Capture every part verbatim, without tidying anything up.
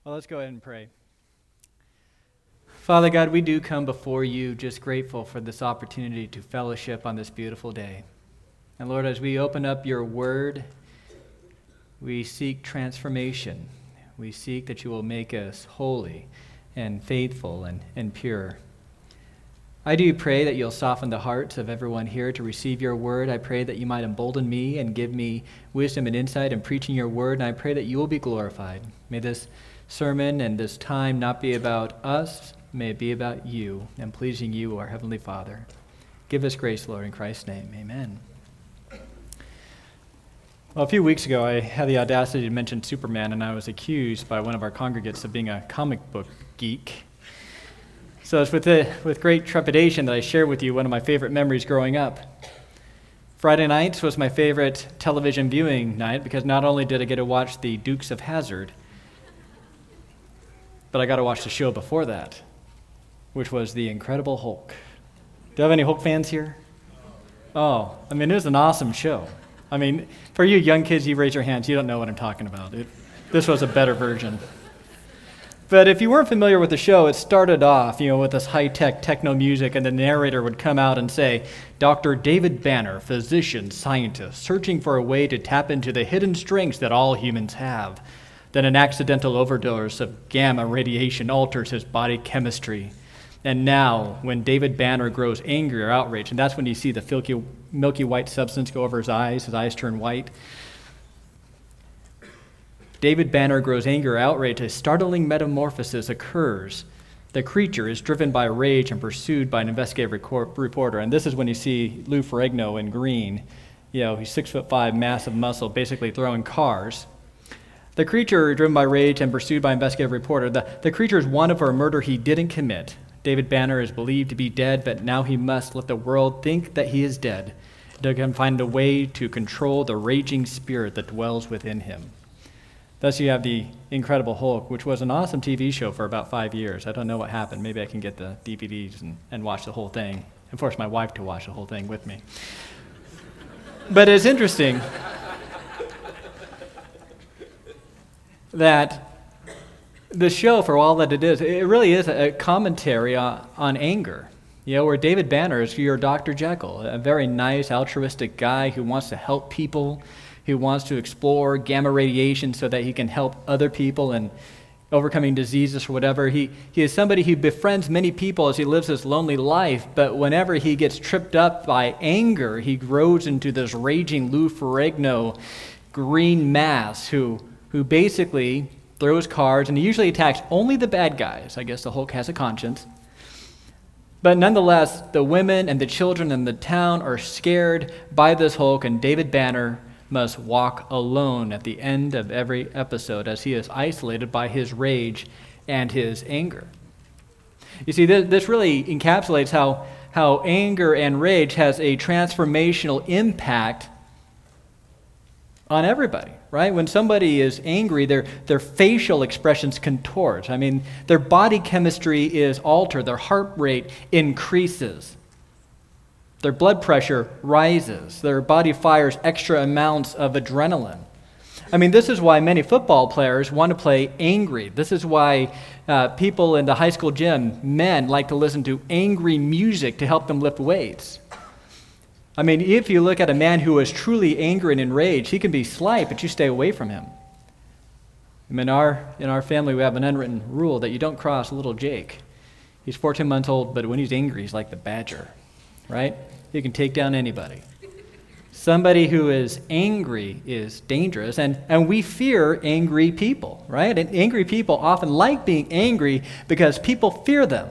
Well, let's go ahead and pray. Father God, we do come before you just grateful for this opportunity to fellowship on this beautiful day. And Lord, as we open up your word, we seek transformation. We seek that you will make us holy and faithful and, and pure. I do pray that you'll soften the hearts of everyone here to receive your word. I pray that you might embolden me and give me wisdom and insight in preaching your word, and I pray that you will be glorified. May this sermon and this time not be about us, may it be about you and pleasing you, our Heavenly Father. Give us grace, Lord, in Christ's name. Amen. Well, a few weeks ago, I had the audacity to mention Superman, and I was accused by one of our congregants of being a comic book geek. So it's with, the, with great trepidation that I share with you one of my favorite memories growing up. Friday nights was my favorite television viewing night because not only did I get to watch the Dukes of Hazzard, but I got to watch the show before that, which was The Incredible Hulk. Do I have any Hulk fans here? Oh, I mean, it was an awesome show. I mean, for you young kids, you raise your hands, you don't know what I'm talking about. It, this was a better version. But if you weren't familiar with the show, it started off, you know, with this high-tech techno music, and the narrator would come out and say, Doctor David Banner, physician, scientist, searching for a way to tap into the hidden strengths that all humans have. Then an accidental overdose of gamma radiation alters his body chemistry. And now, when David Banner grows angry or outraged, and that's when you see the milky, milky white substance go over his eyes, his eyes turn white. David Banner grows angry or outraged, a startling metamorphosis occurs. The creature is driven by rage and pursued by an investigative reporter. And this is when you see Lou Ferrigno in green. You know, he's six foot five, massive muscle, basically throwing cars. The creature, driven by rage and pursued by an investigative reporter, the, the creature is wanted for a murder he didn't commit. David Banner is believed to be dead, but now he must let the world think that he is dead. They can find a way to control the raging spirit that dwells within him. Thus you have The Incredible Hulk, which was an awesome T V show for about five years. I don't know what happened. Maybe I can get the D V Ds and, and watch the whole thing and force my wife to watch the whole thing with me. But it's interesting that the show, for all that it is, it really is a commentary on, on anger. You know, where David Banner is your Doctor Jekyll, a very nice, altruistic guy who wants to help people, who wants to explore gamma radiation so that he can help other people in overcoming diseases or whatever. He, he is somebody who befriends many people as he lives his lonely life, but whenever he gets tripped up by anger, he grows into this raging Lou Ferrigno green mass who who basically throws cars, and he usually attacks only the bad guys. I guess the Hulk has a conscience. But nonetheless, the women and the children in the town are scared by this Hulk, and David Banner must walk alone at the end of every episode as he is isolated by his rage and his anger. You see, this, this really encapsulates how, how anger and rage has a transformational impact on everybody, right? When somebody is angry, their, their facial expressions contort. I mean, their body chemistry is altered. Their heart rate increases. Their blood pressure rises. Their body fires extra amounts of adrenaline. I mean, this is why many football players want to play angry. This is why uh, people in the high school gym, men, like to listen to angry music to help them lift weights. I mean, if you look at a man who is truly angry and enraged, he can be slight, but you stay away from him. I mean, in our, in our family, we have an unwritten rule that you don't cross little Jake. He's fourteen months old, but when he's angry, he's like the badger, right? He can take down anybody. Somebody who is angry is dangerous, and, and we fear angry people, right? And angry people often like being angry because people fear them.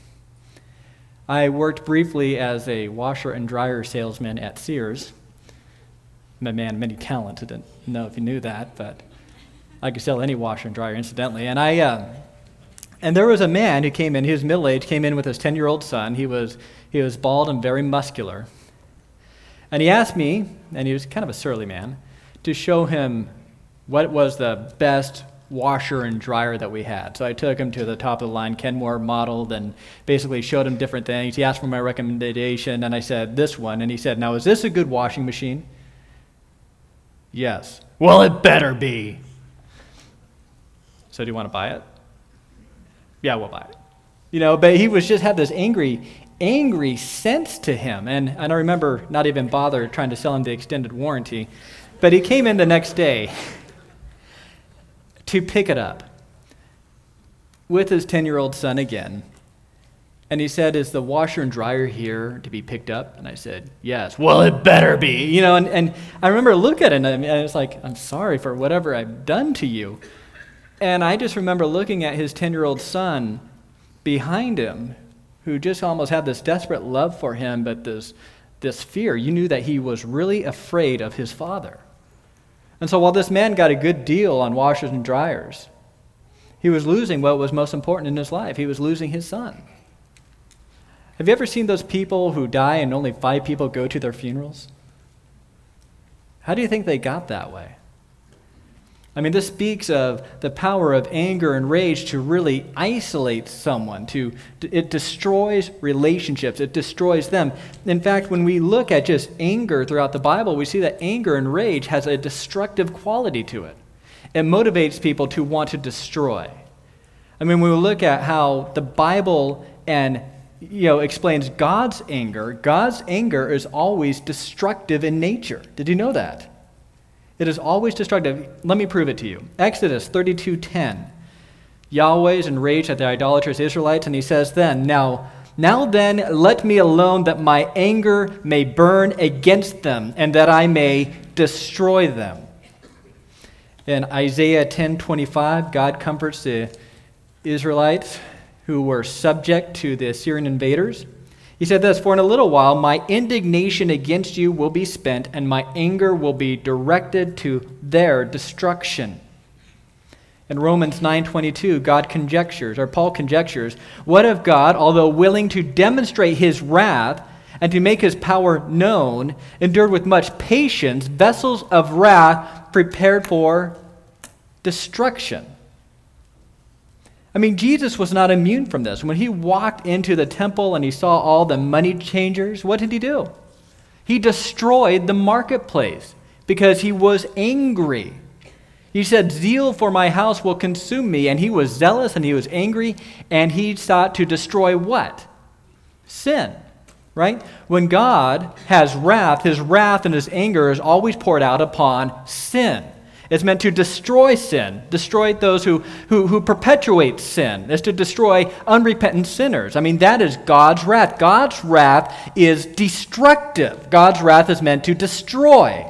I worked briefly as a washer and dryer salesman at Sears. I'm a man of many talents. I didn't know if you knew that, but I could sell any washer and dryer, incidentally. And I, uh, and there was a man who came in. He was middle-aged, came in with his ten-year-old son. He was he was bald and very muscular. And he asked me, and he was kind of a surly man, to show him what was the best washer and dryer that we had. So I took him to the top of the line, Kenmore modeled, and basically showed him different things. He asked for my recommendation, and I said, this one. And he said, now, is this a good washing machine? Yes. Well, it better be. So do you want to buy it? Yeah, we'll buy it. You know, but he was just had this angry, angry sense to him. And, and I remember not even bother trying to sell him the extended warranty. But he came in the next day to pick it up with his ten-year-old son again. And he said, is the washer and dryer here to be picked up? And I said, yes. Well, it better be. You know, and, and I remember looking at it, and I was like, I'm sorry for whatever I've done to you. And I just remember looking at his ten-year-old son behind him, who just almost had this desperate love for him, but this, this fear. You knew that he was really afraid of his father. And so while this man got a good deal on washers and dryers, he was losing what was most important in his life. He was losing his son. Have you ever seen those people who die and only five people go to their funerals? How do you think they got that way? I mean, this speaks of the power of anger and rage to really isolate someone. To, it destroys relationships. It destroys them. In fact, when we look at just anger throughout the Bible, we see that anger and rage has a destructive quality to it. It motivates people to want to destroy. I mean, when we look at how the Bible and you know explains God's anger, God's anger is always destructive in nature. Did you know that? It is always destructive. Let me prove it to you. Exodus thirty-two ten. Yahweh is enraged at the idolatrous Israelites, and he says then, Now, now then, let me alone that my anger may burn against them, and that I may destroy them. In Isaiah ten twenty-five, God comforts the Israelites who were subject to the Assyrian invaders. He said this, For in a little while my indignation against you will be spent, and my anger will be directed to their destruction. In Romans nine twenty-two, God conjectures, or Paul conjectures, what if God, although willing to demonstrate his wrath and to make his power known, endured with much patience vessels of wrath prepared for destruction? I mean, Jesus was not immune from this. When he walked into the temple and he saw all the money changers, what did he do? He destroyed the marketplace because he was angry. He said, Zeal for my house will consume me. And he was zealous and he was angry, and he sought to destroy what? Sin, right? When God has wrath, his wrath and his anger is always poured out upon sin. It's meant to destroy sin, destroy those who, who, who perpetuate sin. It's to destroy unrepentant sinners. I mean, that is God's wrath. God's wrath is destructive. God's wrath is meant to destroy.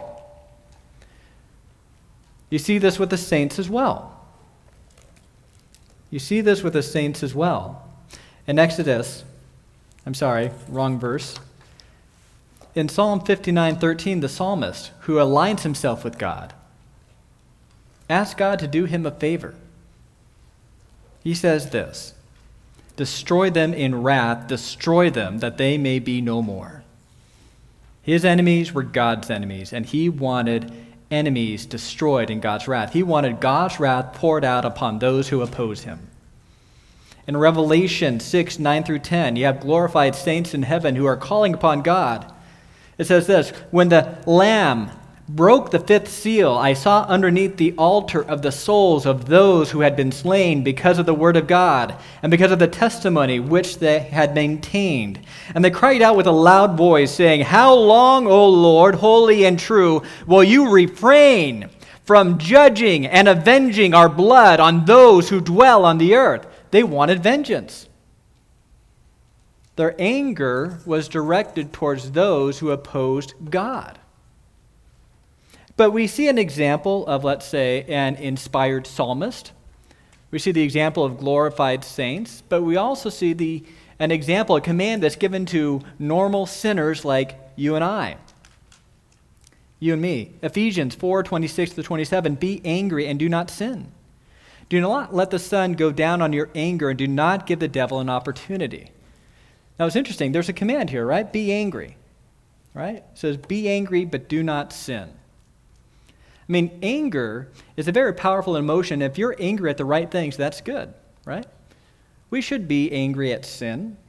You see this with the saints as well. You see this with the saints as well. In Exodus, I'm sorry, wrong verse. In Psalm fifty-nine thirteen, the psalmist, who aligns himself with God, ask God to do him a favor. He says this, Destroy them in wrath, destroy them, that they may be no more. His enemies were God's enemies, and he wanted enemies destroyed in God's wrath. He wanted God's wrath poured out upon those who oppose him. In Revelation six, nine through ten, you have glorified saints in heaven who are calling upon God. It says this, When the Lamb broke the fifth seal, I saw underneath the altar of the souls of those who had been slain because of the word of God and because of the testimony which they had maintained. And they cried out with a loud voice, saying, How long, O Lord, holy and true, will you refrain from judging and avenging our blood on those who dwell on the earth? They wanted vengeance. Their anger was directed towards those who opposed God. But we see an example of, let's say, an inspired psalmist. We see the example of glorified saints, but we also see the an example, a command that's given to normal sinners like you and I. You and me. Ephesians four, twenty-six to twenty-seven, Be angry and do not sin. Do not let the sun go down on your anger, and do not give the devil an opportunity. Now it's interesting, there's a command here, right? Be angry, right? It says, be angry, but do not sin. I mean, anger is a very powerful emotion. If you're angry at the right things, that's good, right? We should be angry at sin.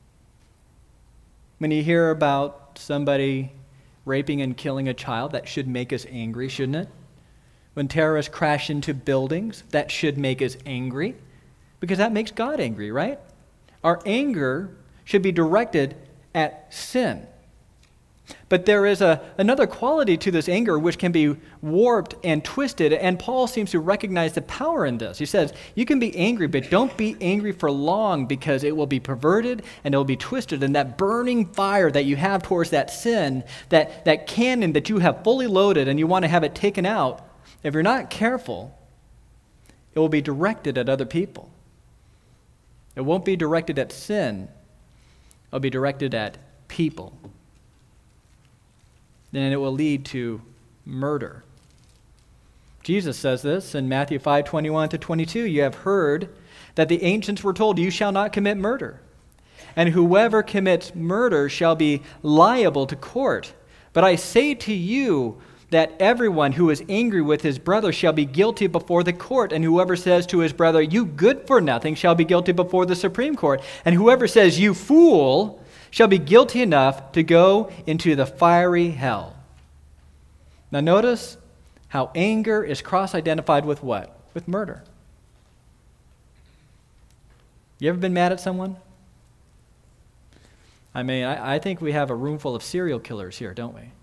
When you hear about somebody raping and killing a child, that should make us angry, shouldn't it? When terrorists crash into buildings, that should make us angry, because that makes God angry, right? Our anger should be directed at sin. But there is a, another quality to this anger which can be warped and twisted, and Paul seems to recognize the power in this. He says, you can be angry, but don't be angry for long, because it will be perverted and it will be twisted, and that burning fire that you have towards that sin, that, that cannon that you have fully loaded and you want to have it taken out, if you're not careful, it will be directed at other people. It won't be directed at sin. It'll be directed at people. Then it will lead to murder. Jesus says this in Matthew five, twenty-one to twenty-two. You have heard that the ancients were told, you shall not commit murder. And whoever commits murder shall be liable to court. But I say to you that everyone who is angry with his brother shall be guilty before the court. And whoever says to his brother, you good for nothing, shall be guilty before the Supreme Court. And whoever says, you fool, shall be guilty enough to go into the fiery hell. Now notice how anger is cross-identified with what? With murder. You ever been mad at someone? I mean, I, I think we have a room full of serial killers here, don't we?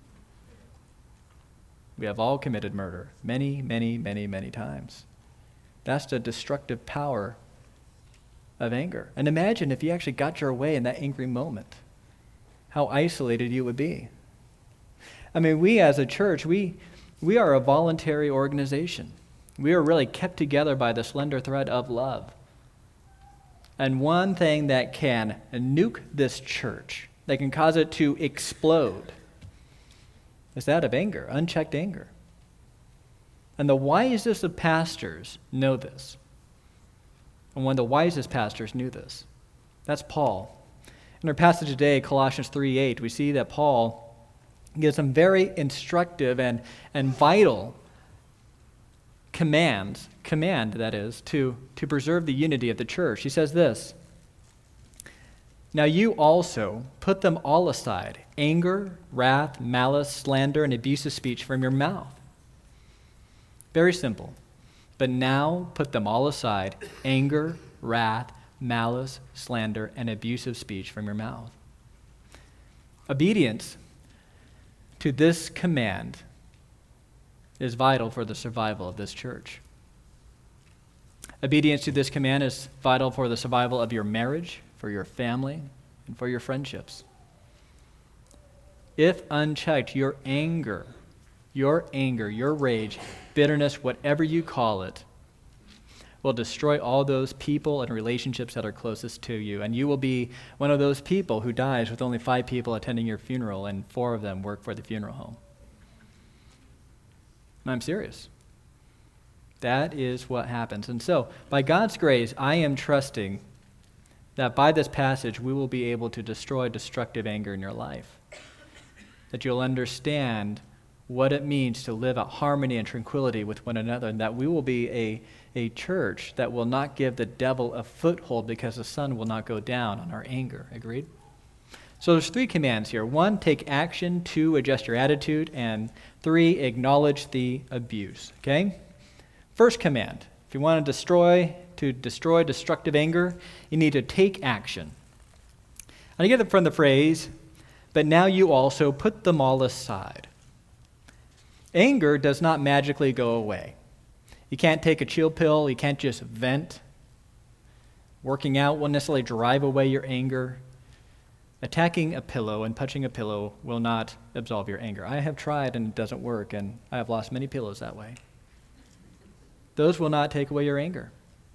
We have all committed murder many, many, many, many times. That's the destructive power of anger. And imagine if you actually got your way in that angry moment, how isolated you would be. I mean, we as a church, we, we are a voluntary organization. We are really kept together by the slender thread of love. And one thing that can nuke this church, that can cause it to explode, is that of anger, unchecked anger. And the wisest of pastors know this. And one of the wisest pastors knew this. That's Paul. In our passage today, Colossians three eight, we see that Paul gives some very instructive and, and vital commands, command that is, to, to preserve the unity of the church. He says this, now you also put them all aside, anger, wrath, malice, slander, and abusive speech from your mouth. Very simple. But now put them all aside, anger, wrath, malice, slander, and abusive speech from your mouth. Obedience to this command is vital for the survival of this church. Obedience to this command is vital for the survival of your marriage, for your family, and for your friendships. If unchecked, your anger, your anger, your rage, bitterness, whatever you call it, will destroy all those people and relationships that are closest to you. And you will be one of those people who dies with only five people attending your funeral and four of them work for the funeral home. I'm serious. That is what happens. And so, by God's grace, I am trusting that by this passage we will be able to destroy destructive anger in your life. That you'll understand what it means to live at harmony and tranquility with one another, and that we will be a, a church that will not give the devil a foothold because the sun will not go down on our anger. Agreed? So there's three commands here. One, take action. Two, adjust your attitude. And three, acknowledge the abuse. Okay? First command, if you want to destroy, to destroy destructive anger, you need to take action. And I get it from the phrase, but now you also put them all aside. Anger does not magically go away. You can't take a chill pill. You can't just vent. Working out won't necessarily drive away your anger. Attacking a pillow and punching a pillow will not absolve your anger. I have tried and it doesn't work, and I have lost many pillows that way. Those will not take away your anger.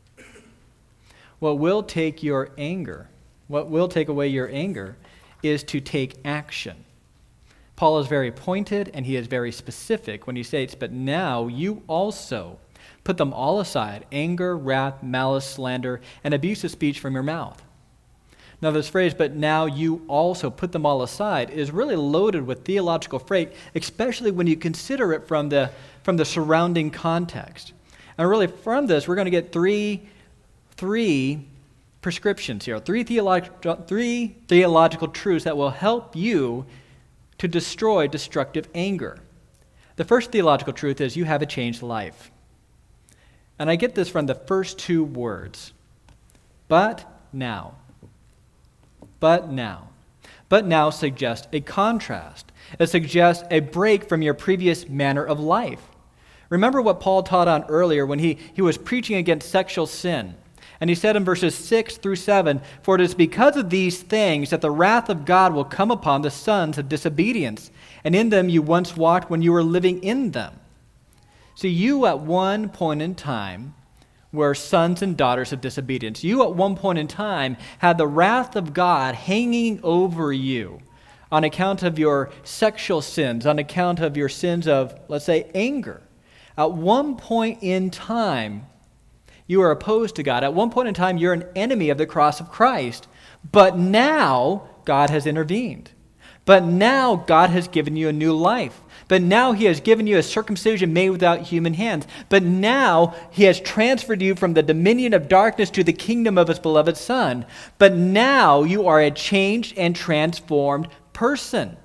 What will take your anger, what will take away your anger is to take action. Paul is very pointed and he is very specific when he states, but now you also put them all aside, anger, wrath, malice, slander, and abusive speech from your mouth. Now this phrase, but now you also put them all aside, is really loaded with theological freight, especially when you consider it from the, from the surrounding context. And really from this, we're going to get three, three prescriptions here, three, theolog- three theological truths that will help you to destroy destructive anger. The first theological truth is you have a changed life. And I get this from the first two words. But now. But now. But now suggests a contrast. It suggests a break from your previous manner of life. Remember what Paul taught on earlier when he, he was preaching against sexual sin. And he said in verses six through seven, "For it is because of these things that the wrath of God will come upon the sons of disobedience, and in them you once walked when you were living in them." See, you at one point in time were sons and daughters of disobedience. You at one point in time had the wrath of God hanging over you on account of your sexual sins, on account of your sins of, let's say, anger. At one point in time, you are opposed to God. At one point in time, you're an enemy of the cross of Christ. But now, God has intervened. But now, God has given you a new life. But now, He has given you a circumcision made without human hands. But now, He has transferred you from the dominion of darkness to the kingdom of His beloved Son. But now, you are a changed and transformed person.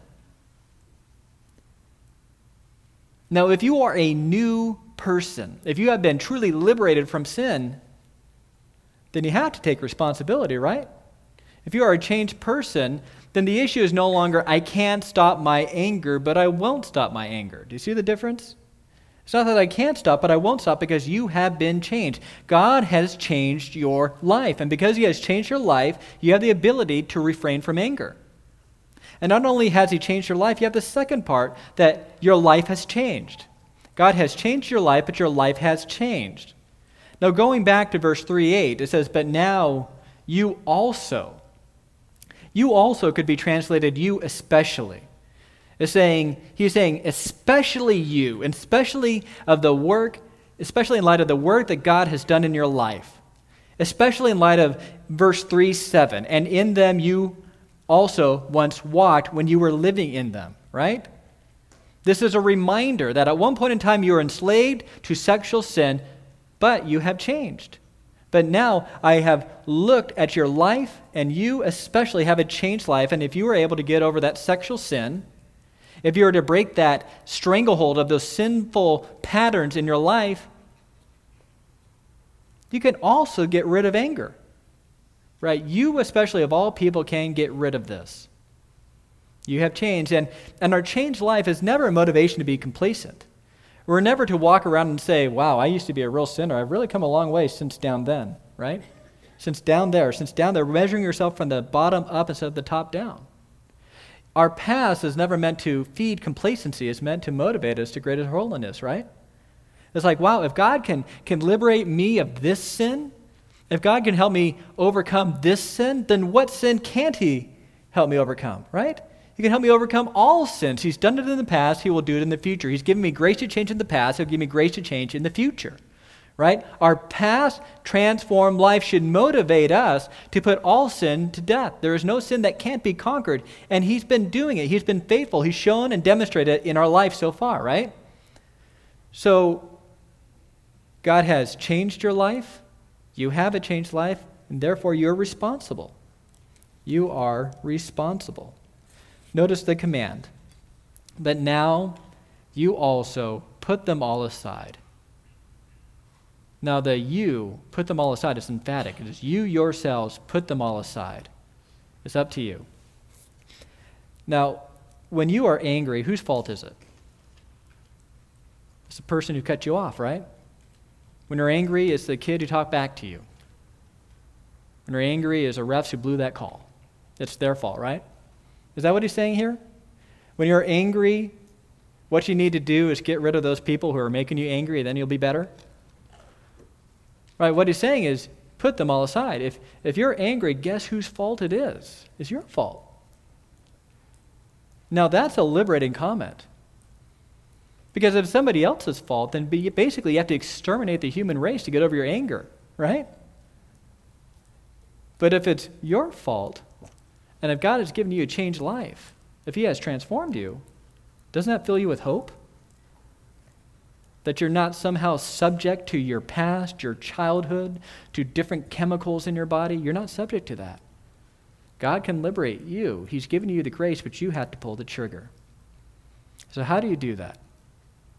Now, if you are a new person, if you have been truly liberated from sin, then you have to take responsibility, right? If you are a changed person, then the issue is no longer, I can't stop my anger, but I won't stop my anger. Do you see the difference? It's not that I can't stop, but I won't stop because you have been changed. God has changed your life, and because He has changed your life, you have the ability to refrain from anger. And not only has He changed your life, you have the second part, that your life has changed. God has changed your life, but your life has changed. Now, going back to verse three eight, it says, "But now you also." You also could be translated, you especially. It's saying, he's saying, especially you, and especially of the work, especially in light of the work that God has done in your life. Especially in light of verse three seven, "And in them you also once walked when you were living in them," right? This is a reminder that at one point in time you were enslaved to sexual sin, but you have changed. But now I have looked at your life, and you especially have a changed life, and if you were able to get over that sexual sin, if you were to break that stranglehold of those sinful patterns in your life, you can also get rid of anger, right? You especially of all people can get rid of this. You have changed, and, and our changed life is never a motivation to be complacent. We're never to walk around and say, wow, I used to be a real sinner. I've really come a long way since down then, right? Since down there, since down there, measuring yourself from the bottom up instead of the top down. Our past is never meant to feed complacency. It's meant to motivate us to greater holiness, right? It's like, wow, if God can, can liberate me of this sin, if God can help me overcome this sin, then what sin can't He help me overcome, right? He can help me overcome all sins. He's done it in the past. He will do it in the future. He's given me grace to change in the past. He'll give me grace to change in the future, right? Our past transformed life should motivate us to put all sin to death. There is no sin that can't be conquered, and He's been doing it. He's been faithful. He's shown and demonstrated it in our life so far, right? So God has changed your life. You have a changed life, and therefore you're responsible. You are responsible. Notice the command. "But now you also put them all aside." Now the "you" put them all aside is emphatic. It is you yourselves put them all aside. It's up to you. Now, when you are angry, whose fault is it? It's the person who cut you off, right? When you're angry, it's the kid who talked back to you. When you're angry, it's the refs who blew that call. It's their fault, right? Is that what he's saying here? When you're angry, what you need to do is get rid of those people who are making you angry, and then you'll be better? Right? What he's saying is put them all aside. If, if you're angry, guess whose fault it is? It's your fault. Now, that's a liberating comment. Because if it's somebody else's fault, then be, basically you have to exterminate the human race to get over your anger, right? But if it's your fault, and if God has given you a changed life, if He has transformed you, doesn't that fill you with hope? That you're not somehow subject to your past, your childhood, to different chemicals in your body. You're not subject to that. God can liberate you. He's given you the grace, but you have to pull the trigger. So how do you do that?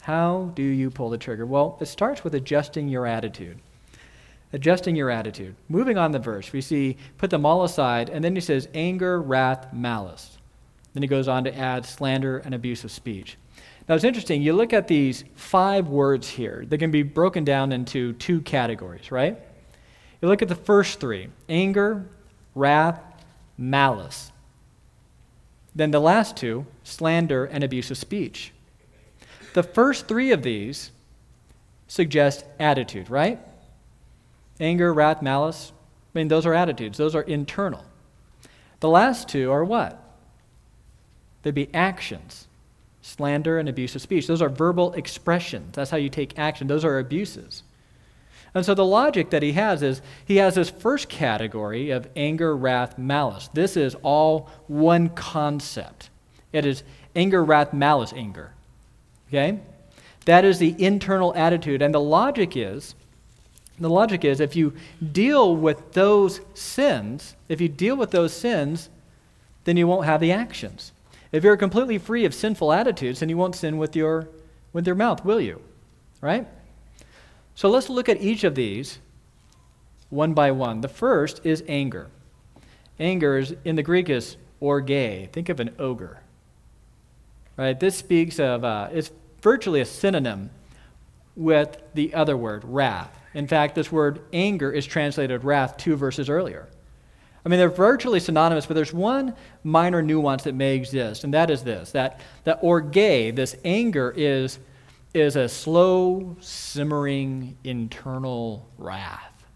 How do you pull the trigger? Well, it starts with adjusting your attitude. Adjusting your attitude. Moving on the verse, we see, put them all aside, and then he says, anger, wrath, malice. Then he goes on to add slander and abusive speech. Now it's interesting, you look at these five words here. They can be broken down into two categories, right? You look at the first three, anger, wrath, malice. Then the last two, slander and abusive speech. The first three of these suggest attitude, right? Anger, wrath, malice. I mean, those are attitudes. Those are internal. The last two are what? They'd be actions. Slander and abusive speech. Those are verbal expressions. That's how you take action. Those are abuses. And so the logic that he has is he has this first category of anger, wrath, malice. This is all one concept. It is anger, wrath, malice, anger. Okay? That is the internal attitude. And the logic is, the logic is if you deal with those sins, if you deal with those sins, then you won't have the actions. If you're completely free of sinful attitudes, then you won't sin with your, with your mouth, will you? Right? So let's look at each of these one by one. The first is anger. Anger is, in the Greek is orge. Think of an ogre. Right? This speaks of, uh, it's virtually a synonym with the other word, wrath. In fact, this word anger is translated wrath two verses earlier. I mean, they're virtually synonymous, but there's one minor nuance that may exist, and that is this, that, that orge, this anger, is, is a slow, simmering, internal wrath.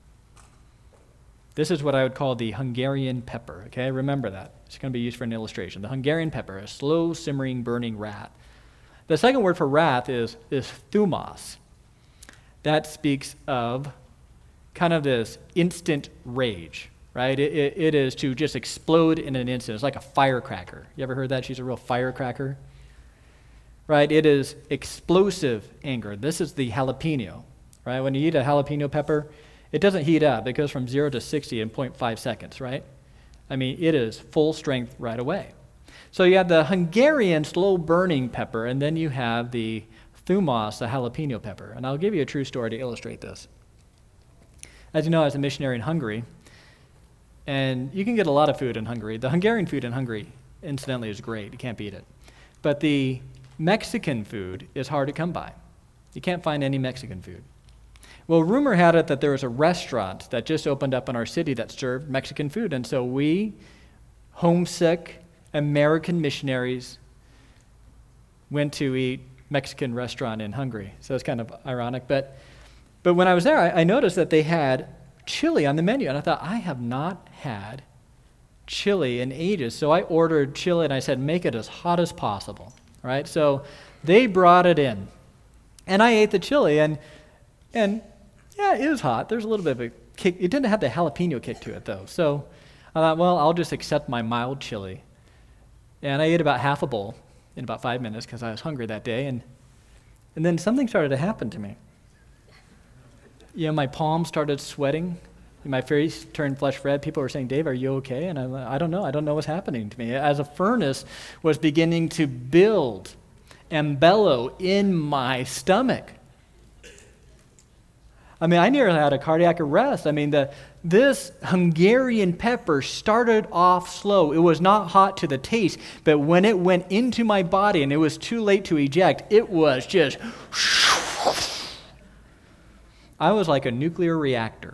This is what I would call the Hungarian pepper, okay? Remember that. It's going to be used for an illustration. The Hungarian pepper, a slow, simmering, burning wrath. The second word for wrath is, is thumos. That speaks of kind of this instant rage. Right? It, it, it is to just explode in an instant. It's like a firecracker. You ever heard that? She's a real firecracker. Right? It is explosive anger. This is the jalapeno. Right? When you eat a jalapeno pepper, it doesn't heat up. It goes from zero to sixty in zero point five seconds, right? I mean, it is full strength right away. So you have the Hungarian slow-burning pepper, and then you have the thumos, the jalapeno pepper. And I'll give you a true story to illustrate this. As you know, I was a missionary in Hungary, and you can get a lot of food in Hungary. The Hungarian food in Hungary, incidentally, is great. You can't beat it. But the Mexican food is hard to come by. You can't find any Mexican food. Well, rumor had it that there was a restaurant that just opened up in our city that served Mexican food. And so we, homesick American missionaries, went to eat Mexican restaurant in Hungary. So it's kind of ironic. But, but when I was there, I, I noticed that they had chili on the menu, and I thought, I have not had chili in ages. So I ordered chili, and I said, make it as hot as possible, right? So they brought it in, and I ate the chili, and and yeah, it was hot. There's a little bit of a kick. It didn't have the jalapeno kick to it, though. So I thought, well, I'll just accept my mild chili, and I ate about half a bowl in about five minutes because I was hungry that day, and and then something started to happen to me. You know, my palms started sweating. My face turned flesh red. People were saying, Dave, are you okay? And I, I don't know. I don't know what's happening to me. As a furnace was beginning to build and bellow in my stomach. I mean, I nearly had a cardiac arrest. I mean, the this Hungarian pepper started off slow. It was not hot to the taste, but when it went into my body and it was too late to eject, it was just... I was like a nuclear reactor.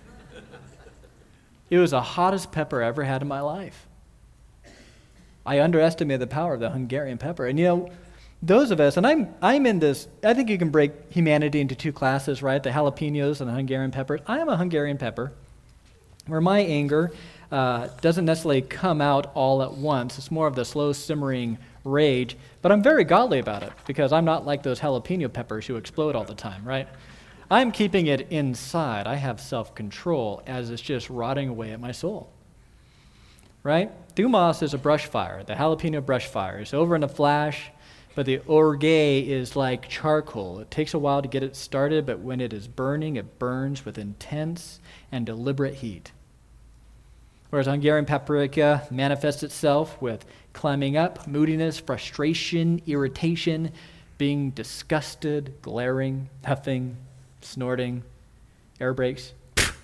It was the hottest pepper I ever had in my life. I underestimated the power of the Hungarian pepper. And you know, those of us, and I'm I'm in this, I think you can break humanity into two classes, right? The jalapenos and the Hungarian peppers. I am a Hungarian pepper, where my anger uh, doesn't necessarily come out all at once. It's more of the slow simmering rage. But I'm very godly about it, because I'm not like those jalapeno peppers who explode all the time, right? I'm keeping it inside. I have self-control as it's just rotting away at my soul. Right? Thumos is a brush fire. The jalapeno brush fire is over in a flash, but the orge is like charcoal. It takes a while to get it started, but when it is burning, it burns with intense and deliberate heat. Whereas Hungarian paprika manifests itself with climbing up, moodiness, frustration, irritation, being disgusted, glaring, huffing, snorting, air brakes.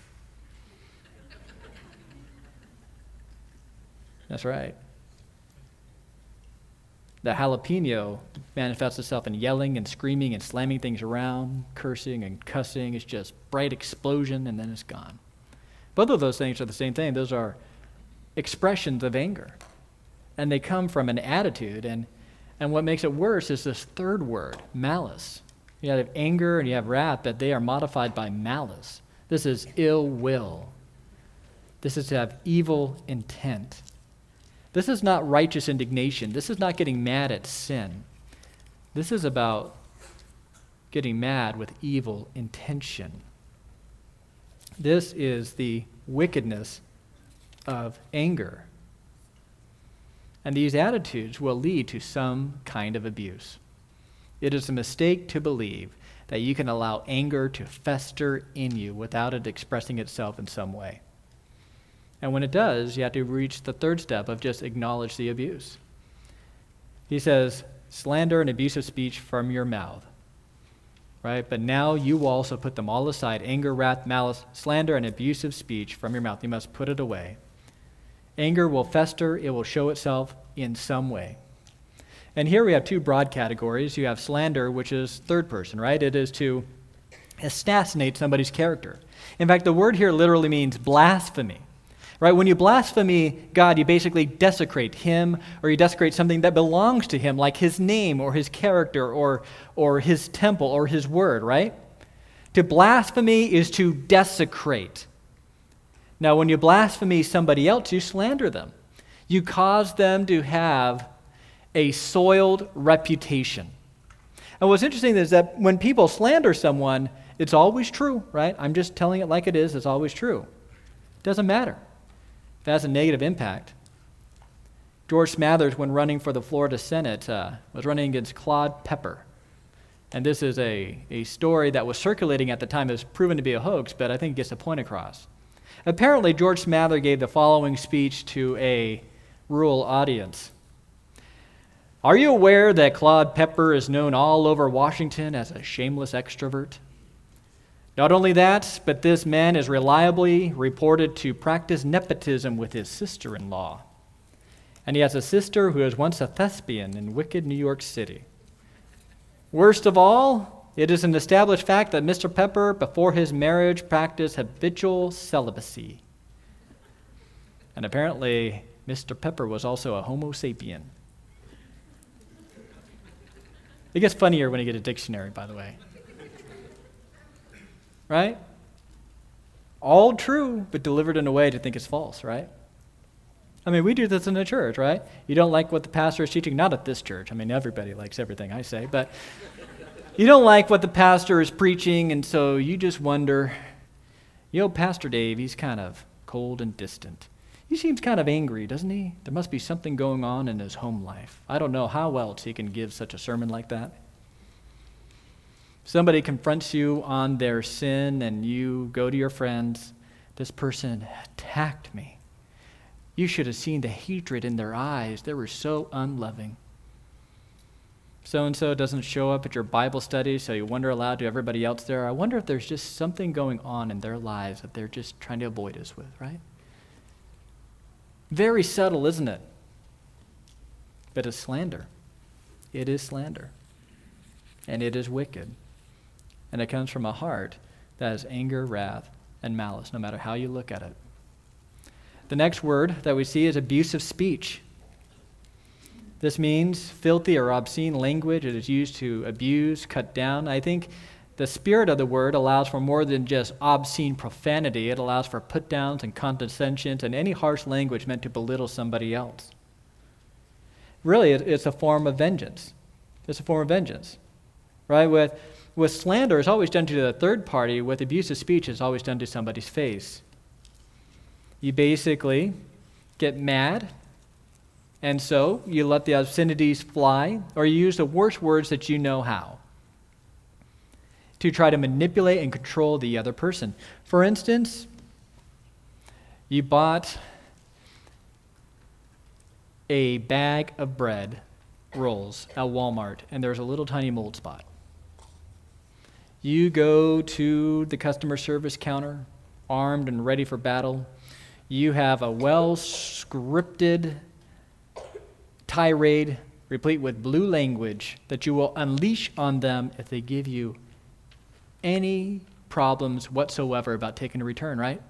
That's right. The jalapeno manifests itself in yelling and screaming and slamming things around, cursing and cussing. It's just bright explosion, and then it's gone. Both of those things are the same thing. Those are expressions of anger. And they come from an attitude. And, and what makes it worse is this third word, malice. You have anger and you have wrath, but they are modified by malice. This is ill will. This is to have evil intent. This is not righteous indignation. This is not getting mad at sin. This is about getting mad with evil intention. This is the wickedness of anger. And these attitudes will lead to some kind of abuse. It is a mistake to believe that you can allow anger to fester in you without it expressing itself in some way. And when it does, you have to reach the third step of just acknowledge the abuse. He says, slander and abusive speech from your mouth. Right? But now you will also put them all aside. Anger, wrath, malice, slander, and abusive speech from your mouth. You must put it away. Anger will fester. It will show itself in some way. And here we have two broad categories. You have slander, which is third person, right? It is to assassinate somebody's character. In fact, the word here literally means blasphemy. Right? When you blaspheme God, you basically desecrate him, or you desecrate something that belongs to him, like his name or his character or, or his temple or his word, right? To blaspheme is to desecrate. Now, when you blaspheme somebody else, you slander them. You cause them to have a soiled reputation. And what's interesting is that when people slander someone, it's always true, right? I'm just telling it like it is. It's always true. It doesn't matter. If it has a negative impact. George Smathers, when running for the Florida Senate, uh, was running against Claude Pepper. And this is a, a story that was circulating at the time. It was proven to be a hoax, but I think it gets the point across. Apparently, George Smathers gave the following speech to a rural audience. Are you aware that Claude Pepper is known all over Washington as a shameless extrovert? Not only that, but this man is reliably reported to practice nepotism with his sister-in-law. And he has a sister who was once a thespian in wicked New York City. Worst of all, it is an established fact that Mister Pepper, before his marriage, practiced habitual celibacy. And apparently, Mister Pepper was also a Homo sapien. It gets funnier when you get a dictionary, by the way. Right? All true, but delivered in a way to think it's false, right? I mean, we do this in the church, right? You don't like what the pastor is teaching, not at this church. I mean, everybody likes everything I say, but you don't like what the pastor is preaching, and so you just wonder, you know, Pastor Dave, he's kind of cold and distant. He seems kind of angry, doesn't he? There must be something going on in his home life. I don't know how else he can give such a sermon like that. Somebody confronts you on their sin and you go to your friends, this person attacked me. You should have seen the hatred in their eyes. They were so unloving. So-and-so doesn't show up at your Bible study, so you wonder aloud to everybody else there, I wonder if there's just something going on in their lives that they're just trying to avoid us with, right? Very subtle, isn't it? But it's slander. It is slander. And it is wicked. And it comes from a heart that has anger, wrath, and malice, no matter how you look at it. The next word that we see is abusive speech. This means filthy or obscene language. It is used to abuse, cut down. I think the spirit of the word allows for more than just obscene profanity. It allows for put-downs and condescensions and any harsh language meant to belittle somebody else. Really, it's a form of vengeance. It's a form of vengeance, right? With With slander, it's always done to the third party. With abusive speech, it's always done to somebody's face. You basically get mad, and so you let the obscenities fly, or you use the worst words that you know how to try to manipulate and control the other person. For instance, you bought a bag of bread rolls at Walmart and there's a little tiny mold spot. You go to the customer service counter, armed and ready for battle. You have a well-scripted tirade replete with blue language that you will unleash on them if they give you any problems whatsoever about taking a return, right?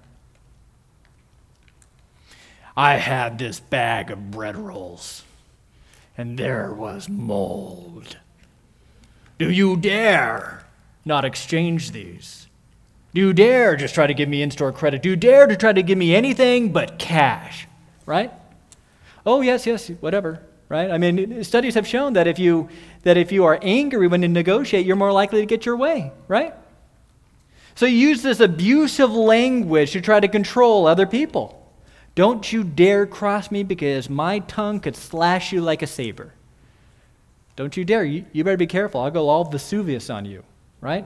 I had this bag of bread rolls, and there was mold. Do you dare not exchange these? Do you dare just try to give me in-store credit? Do you dare to try to give me anything but cash, right? Oh, yes, yes, whatever, right? I mean, studies have shown that if you that if you are angry when you negotiate, you're more likely to get your way, right? So you use this abusive language to try to control other people. Don't you dare cross me because my tongue could slash you like a saber. Don't you dare. You, you better be careful. I'll go all Vesuvius on you, right?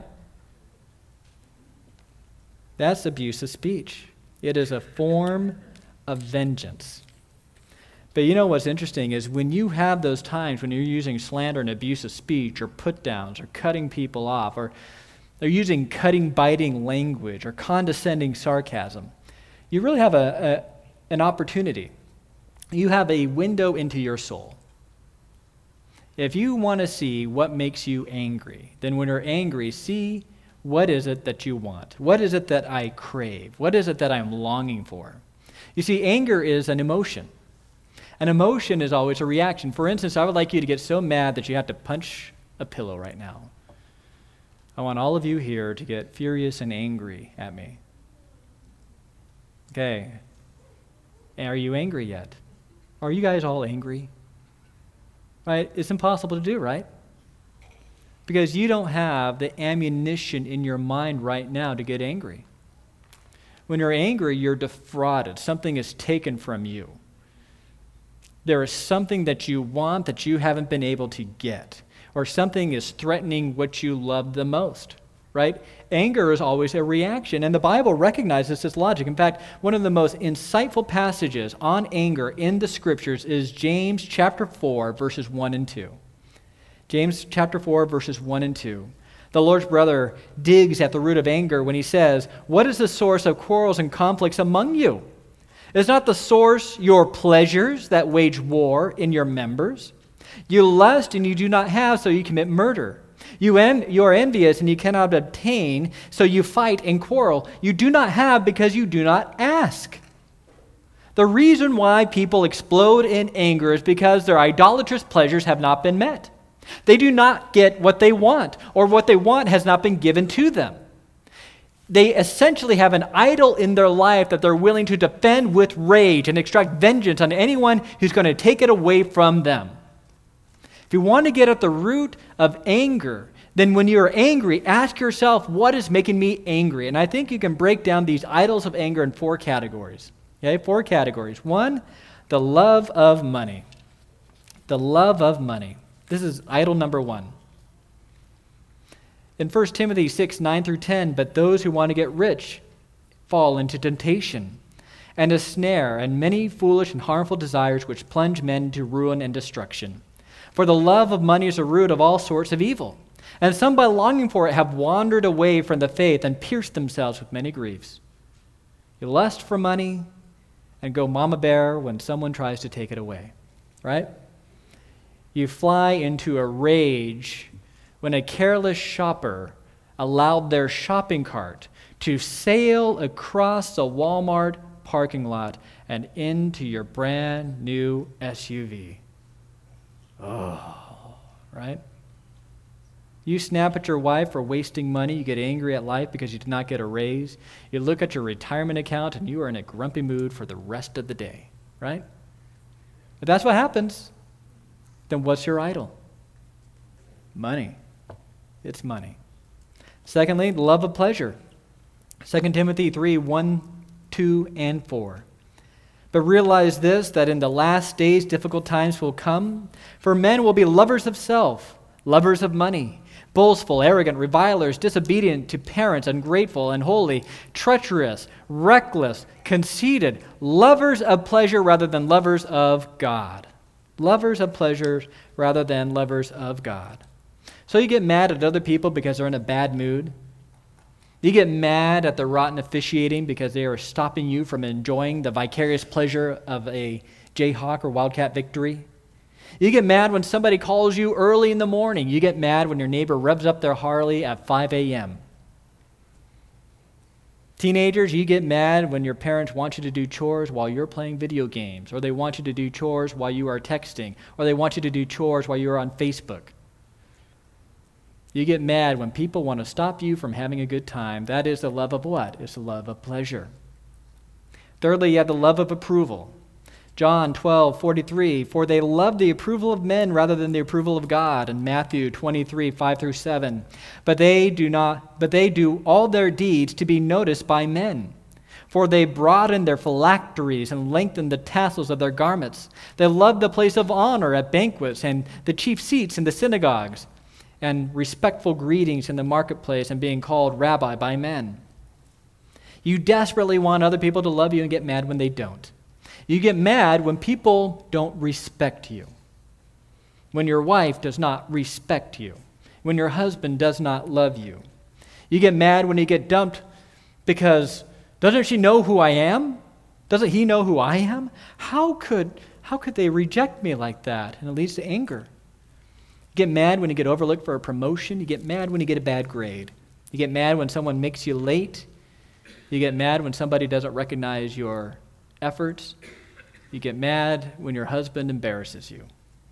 That's abusive speech. It is a form of vengeance. But you know what's interesting is when you have those times when you're using slander and abusive speech or put-downs or cutting people off or they're using cutting, biting language or condescending sarcasm, you really have a, a an opportunity. You have a window into your soul. If you want to see what makes you angry, then when you're angry, see what is it that you want? What is it that I crave? What is it that I'm longing for? You see, anger is an emotion. An emotion is always a reaction. For instance, I would like you to get so mad that you have to punch a pillow right now. I want all of you here to get furious and angry at me. Okay. Are you angry yet? Are you guys all angry? Right? It's impossible to do, right? Because you don't have the ammunition in your mind right now to get angry. When you're angry, you're defrauded. Something is taken from you. There is something that you want that you haven't been able to get, or something is threatening what you love the most, right? Anger is always a reaction, and the Bible recognizes this logic. In fact, one of the most insightful passages on anger in the Scriptures is James chapter four, verses one and two. James chapter four, verses one and two. The Lord's brother digs at the root of anger when he says, "What is the source of quarrels and conflicts among you? Is not the source your pleasures that wage war in your members? You lust and you do not have, so you commit murder. You, en- you are envious and you cannot obtain, so you fight and quarrel. You do not have because you do not ask." The reason why people explode in anger is because their idolatrous pleasures have not been met. They do not get what they want, or what they want has not been given to them. They essentially have an idol in their life that they're willing to defend with rage and extract vengeance on anyone who's going to take it away from them. If you want to get at the root of anger, then when you're angry, ask yourself, what is making me angry? And I think you can break down these idols of anger in four categories. Okay, four categories. One, the love of money. The love of money. This is idol number one. In First Timothy six, nine through ten, but those who want to get rich fall into temptation and a snare and many foolish and harmful desires which plunge men to ruin and destruction. For the love of money is the root of all sorts of evil, and some by longing for it have wandered away from the faith and pierced themselves with many griefs. You lust for money and go mama bear when someone tries to take it away, right? You fly into a rage when a careless shopper allowed their shopping cart to sail across the Walmart parking lot and into your brand new S U V. Oh, right? You snap at your wife for wasting money. You get angry at life because you did not get a raise. You look at your retirement account and you are in a grumpy mood for the rest of the day, right? If that's what happens, then what's your idol? Money. It's money. Secondly, the love of pleasure. Second Timothy three, one, two, and four. But realize this, that in the last days difficult times will come, for men will be lovers of self, lovers of money, boastful, arrogant, revilers, disobedient to parents, ungrateful, unholy, treacherous, reckless, conceited, lovers of pleasure rather than lovers of God. Lovers of pleasures rather than lovers of God. So you get mad at other people because they're in a bad mood. You get mad at the rotten officiating because they are stopping you from enjoying the vicarious pleasure of a Jayhawk or Wildcat victory. You get mad when somebody calls you early in the morning. You get mad when your neighbor revs up their Harley at five a.m. Teenagers, you get mad when your parents want you to do chores while you're playing video games, or they want you to do chores while you are texting, or they want you to do chores while you're on Facebook. You get mad when people want to stop you from having a good time. That is the love of what? It's the love of pleasure. Thirdly, you have the love of approval. John twelve forty-three, for they love the approval of men rather than the approval of God. And Matthew twenty-three five through seven, but they do not, but they do all their deeds to be noticed by men. For they broaden their phylacteries and lengthen the tassels of their garments. They love the place of honor at banquets and the chief seats in the synagogues, and respectful greetings in the marketplace and being called rabbi by men. You desperately want other people to love you and get mad when they don't. You get mad when people don't respect you. When your wife does not respect you. When your husband does not love you. You get mad when you get dumped because doesn't she know who I am? Doesn't he know who I am? How could, how could they reject me like that? And it leads to anger. You get mad when you get overlooked for a promotion. You get mad when you get a bad grade. You get mad when someone makes you late. You get mad when somebody doesn't recognize your efforts. You get mad when your husband embarrasses you.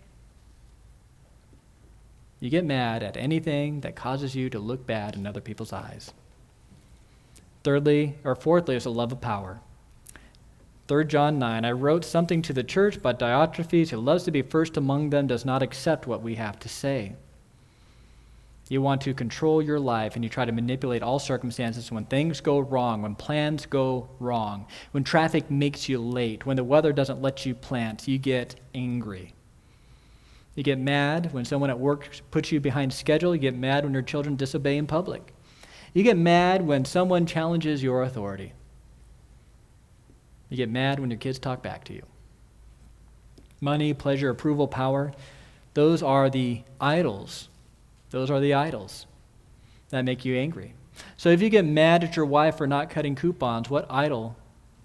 You get mad at anything that causes you to look bad in other people's eyes. Thirdly, or fourthly, is the love of power. Third John nine, I wrote something to the church, but Diotrephes, who loves to be first among them, does not accept what we have to say. You want to control your life, and you try to manipulate all circumstances when things go wrong, when plans go wrong, when traffic makes you late, when the weather doesn't let you plant. You get angry. You get mad when someone at work puts you behind schedule. You get mad when your children disobey in public. You get mad when someone challenges your authority. You get mad when your kids talk back to you. Money, pleasure, approval, power, those are the idols. Those are the idols that make you angry. So if you get mad at your wife for not cutting coupons, what idol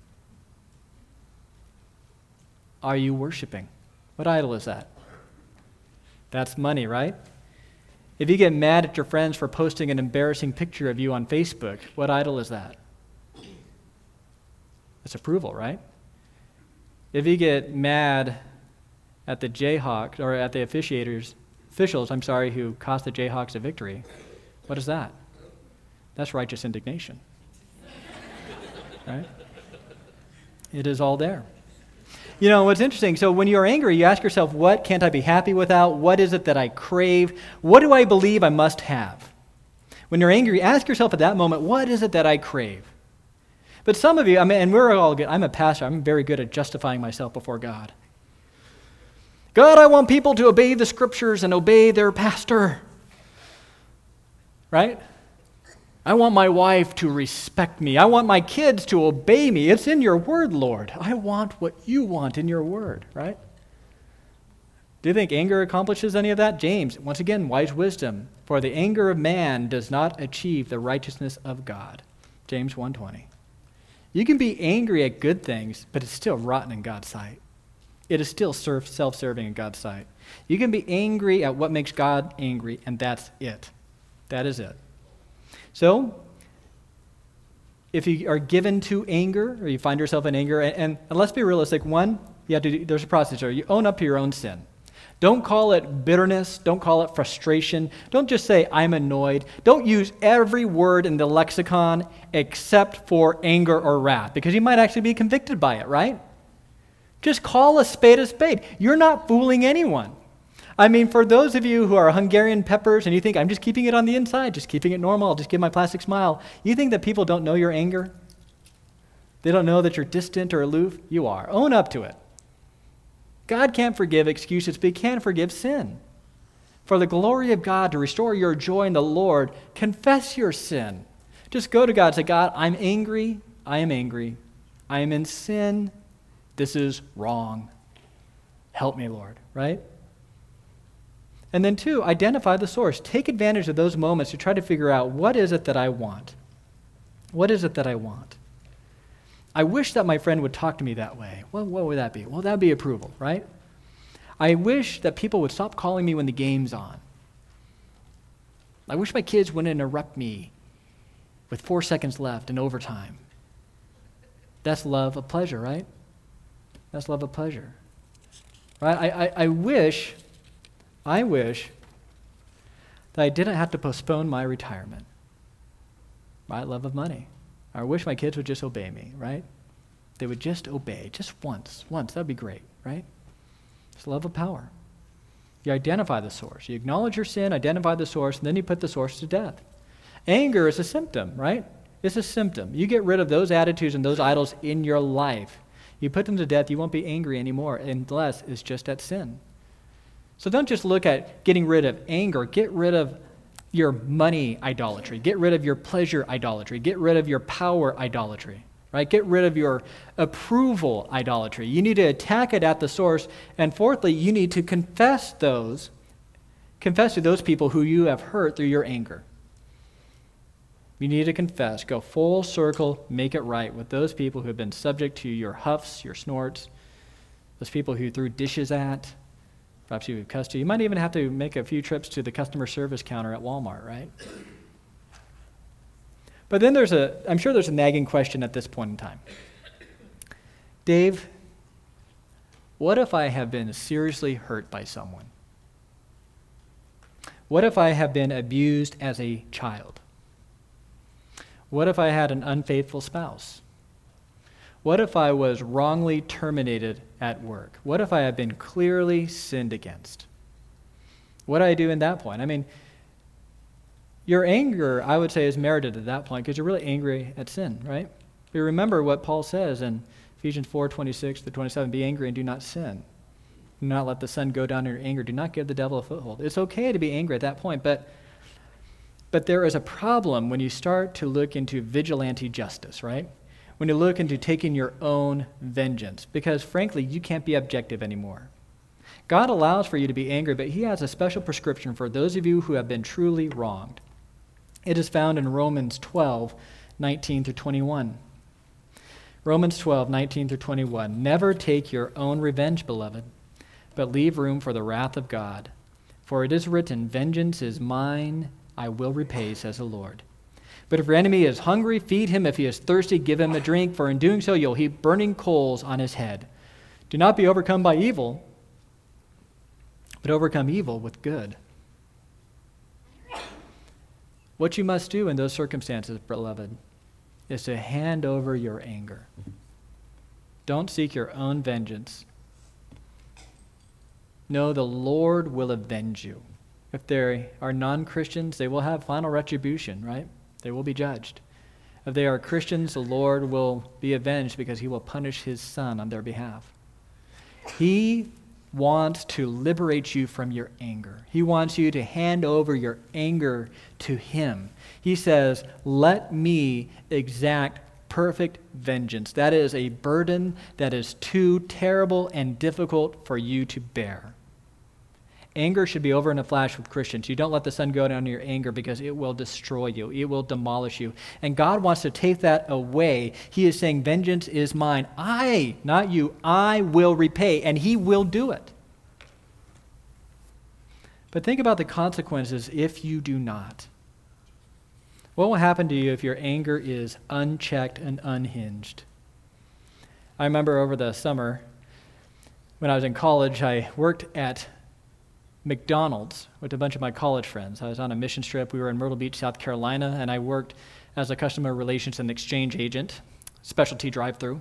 are you worshiping? What idol is that? That's money, right? If you get mad at your friends for posting an embarrassing picture of you on Facebook, what idol is that? It's approval, right? If you get mad at the Jayhawks, or at the officiators, officials, I'm sorry, who cost the Jayhawks a victory, what is that? That's righteous indignation. Right? It is all there. You know, what's interesting, so when you're angry, you ask yourself, what can't I be happy without? What is it that I crave? What do I believe I must have? When you're angry, ask yourself at that moment, what is it that I crave? But some of you, I mean, and we're all good. I'm a pastor. I'm very good at justifying myself before God. God, I want people to obey the scriptures and obey their pastor. Right? I want my wife to respect me. I want my kids to obey me. It's in your word, Lord. I want what you want in your word, right? Do you think anger accomplishes any of that? James, once again, wise wisdom. For the anger of man does not achieve the righteousness of God. James one twenty. You can be angry at good things, but it's still rotten in God's sight. It is still self-serving in God's sight. You can be angry at what makes God angry, and that's it. That is it. So, if you are given to anger, or you find yourself in anger, and, and, and let's be realistic, one, you have to do, there's a process here. You own up to your own sin. Don't call it bitterness. Don't call it frustration. Don't just say, I'm annoyed. Don't use every word in the lexicon except for anger or wrath, because you might actually be convicted by it, right? Just call a spade a spade. You're not fooling anyone. I mean, for those of you who are Hungarian peppers and you think, I'm just keeping it on the inside, just keeping it normal, I'll just give my plastic smile, you think that people don't know your anger? They don't know that you're distant or aloof? You are. Own up to it. God can't forgive excuses, but he can forgive sin. For the glory of God, to restore your joy in the Lord, confess your sin. Just go to God and say, God, I'm angry. I am angry. I am in sin. This is wrong. Help me, Lord, right? And then two, identify the source. Take advantage of those moments to try to figure out, what is it that I want? What is it that I want? I wish that my friend would talk to me that way. Well, what would that be? Well, that would be approval, right? I wish that people would stop calling me when the game's on. I wish my kids wouldn't interrupt me with four seconds left in overtime. That's love of pleasure, right? That's love of pleasure. Right? I, I, I wish, I wish that I didn't have to postpone my retirement. Right? Love of money. I wish my kids would just obey me, right? They would just obey, just once, once, that'd be great, right? It's love of power. You identify the source. You acknowledge your sin, identify the source, and then you put the source to death. Anger is a symptom, right? It's a symptom. You get rid of those attitudes and those idols in your life. You put them to death, you won't be angry anymore unless it's just at sin. So don't just look at getting rid of anger. Get rid of your money idolatry. Get rid of your pleasure idolatry. Get rid of your power idolatry. Right? Get rid of your approval idolatry. You need to attack it at the source. And fourthly, you need to confess those, confess to those people who you have hurt through your anger. You need to confess, go full circle, make it right with those people who have been subject to your huffs, your snorts, those people who you threw dishes at, perhaps you've cussed to. You might even have to make a few trips to the customer service counter at Walmart, right? But then there's a, I'm sure there's a nagging question at this point in time. Dave, what if I have been seriously hurt by someone? What if I have been abused as a child? What if I had an unfaithful spouse? What if I was wrongly terminated at work? What if I have been clearly sinned against? What do I do in that point? I mean, your anger, I would say, is merited at that point because you're really angry at sin, right? But remember what Paul says in Ephesians four, twenty-six to twenty-seven, be angry and do not sin. Do not let the sun go down in your anger. Do not give the devil a foothold. It's okay to be angry at that point, but but there is a problem when you start to look into vigilante justice, right? When you look into taking your own vengeance, because frankly, you can't be objective anymore. God allows for you to be angry, but he has a special prescription for those of you who have been truly wronged. It is found in Romans twelve, nineteen through twenty-one. Romans twelve, nineteen through twenty-one. Never take your own revenge, beloved, but leave room for the wrath of God. For it is written, vengeance is mine, I will repay, says the Lord. But if your enemy is hungry, feed him. If he is thirsty, give him a drink, for in doing so you'll heap burning coals on his head. Do not be overcome by evil, but overcome evil with good. What you must do in those circumstances, beloved, is to hand over your anger. Don't seek your own vengeance. No, the Lord will avenge you. If they are non-Christians, they will have final retribution, right? They will be judged. If they are Christians, the Lord will be avenged because he will punish his Son on their behalf. He wants to liberate you from your anger. He wants you to hand over your anger to him. He says, let me exact perfect vengeance. That is a burden that is too terrible and difficult for you to bear. Anger should be over in a flash with Christians. You don't let the sun go down to your anger because it will destroy you. It will demolish you. And God wants to take that away. He is saying, vengeance is mine. I, not you, I will repay, and he will do it. But think about the consequences if you do not. What will happen to you if your anger is unchecked and unhinged? I remember over the summer when I was in college, I worked at McDonald's with a bunch of my college friends. I was on a mission trip. We were in Myrtle Beach, South Carolina, and I worked as a customer relations and exchange agent, specialty drive-through.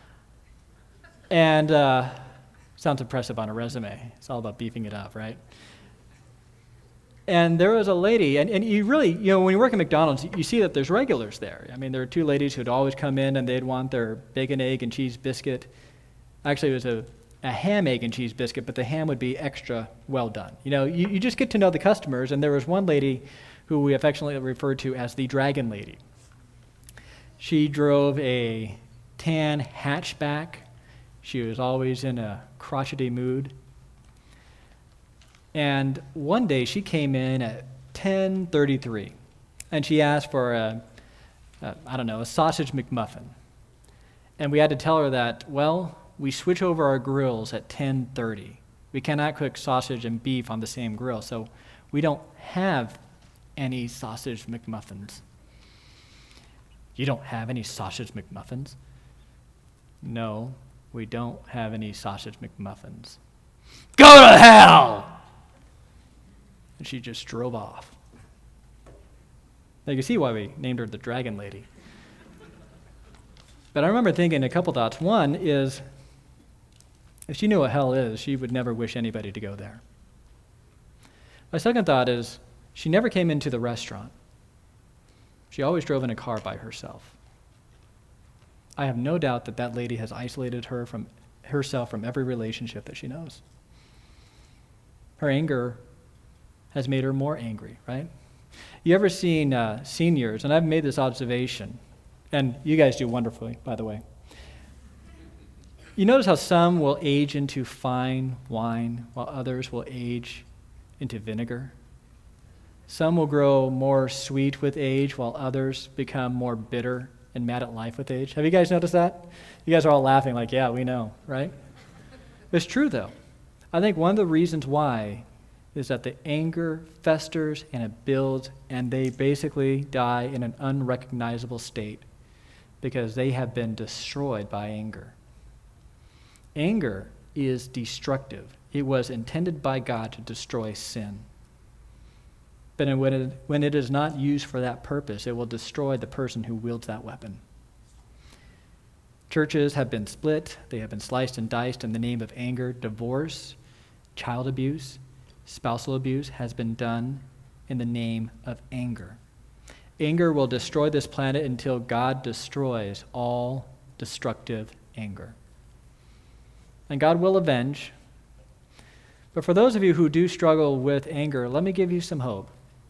And uh, sounds impressive on a resume. It's all about beefing it up, right? And there was a lady, and, and you really, you know, when you work at McDonald's, you see that there's regulars there. I mean, there were two ladies who'd always come in, and they'd want their bacon, egg, and cheese biscuit. Actually, it was a a ham, egg, and cheese biscuit, but the ham would be extra well done. You know, you, you just get to know the customers, and there was one lady who we affectionately referred to as the Dragon Lady. She drove a tan hatchback She was always in a crotchety mood. And one day she came in at ten thirty-three, and she asked for a, a, I don't know, a sausage McMuffin. And we had to tell her that, well, we switch over our grills at ten thirty. We cannot cook sausage and beef on the same grill, so we don't have any sausage McMuffins. You don't have any sausage McMuffins? No, we don't have any sausage McMuffins. Go to hell! And she just drove off. Now you can see why we named her the Dragon Lady. But I remember thinking a couple thoughts. One is, if she knew what hell is, she would never wish anybody to go there. My second thought is, she never came into the restaurant. She always drove in a car by herself. I have no doubt that that lady has isolated her from herself from every relationship that she knows. Her anger has made her more angry, right? You ever seen uh, seniors, and I've made this observation, and you guys do wonderfully, by the way. You notice how some will age into fine wine while others will age into vinegar? Some will grow more sweet with age while others become more bitter and mad at life with age. Have you guys noticed that? You guys are all laughing like, yeah, we know, right? It's true, though. I think one of the reasons why is that the anger festers and it builds, and they basically die in an unrecognizable state because they have been destroyed by anger. Anger is destructive. It was intended by God to destroy sin. But when it, when it is not used for that purpose, it will destroy the person who wields that weapon. Churches have been split. They have been sliced and diced in the name of anger. Divorce, child abuse, spousal abuse has been done in the name of anger. Anger will destroy this planet until God destroys all destructive anger. And God will avenge. But for those of you who do struggle with anger, let me give you some hope.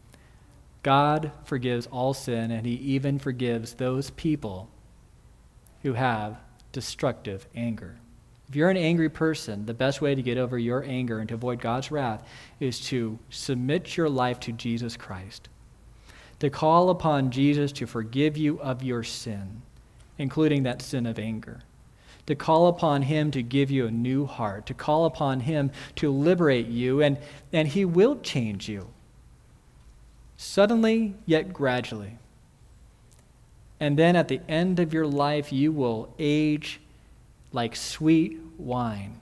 God forgives all sin, and he even forgives those people who have destructive anger. If you're an angry person, the best way to get over your anger and to avoid God's wrath is to submit your life to Jesus Christ, to call upon Jesus to forgive you of your sin, including that sin of anger, to call upon him to give you a new heart, to call upon him to liberate you, and, and he will change you, suddenly yet gradually. And then at the end of your life, you will age like sweet wine.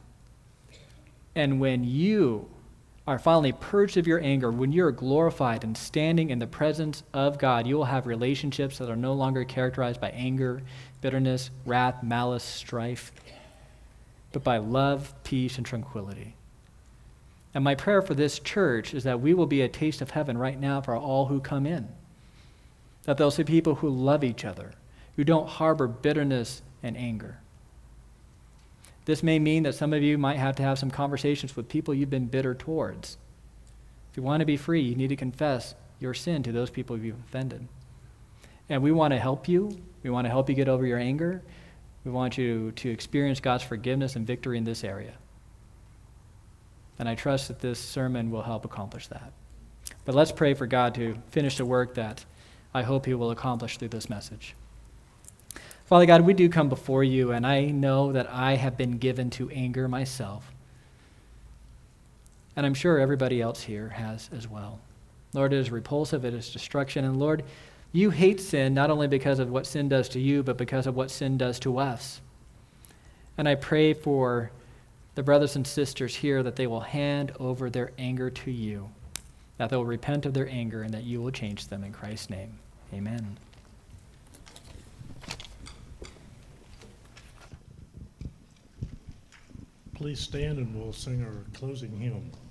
And when you are finally purged of your anger, when you're glorified and standing in the presence of God, you will have relationships that are no longer characterized by anger, bitterness, wrath, malice, strife, but by love, peace, and tranquility. And my prayer for this church is that we will be a taste of heaven right now for all who come in. That they'll see people who love each other, who don't harbor bitterness and anger. This may mean that some of you might have to have some conversations with people you've been bitter towards. If you want to be free, you need to confess your sin to those people you've offended. And we want to help you. We want to help you get over your anger. We want you to experience God's forgiveness and victory in this area. And I trust that this sermon will help accomplish that. But let's pray for God to finish the work that I hope he will accomplish through this message. Father God, we do come before you, and I know that I have been given to anger myself. And I'm sure everybody else here has as well. Lord, it is repulsive, it is destruction, and Lord, you hate sin not only because of what sin does to you, but because of what sin does to us. And I pray for the brothers and sisters here that they will hand over their anger to you, that they will repent of their anger, and that you will change them in Christ's name. Amen. Please stand and we'll sing our closing hymn.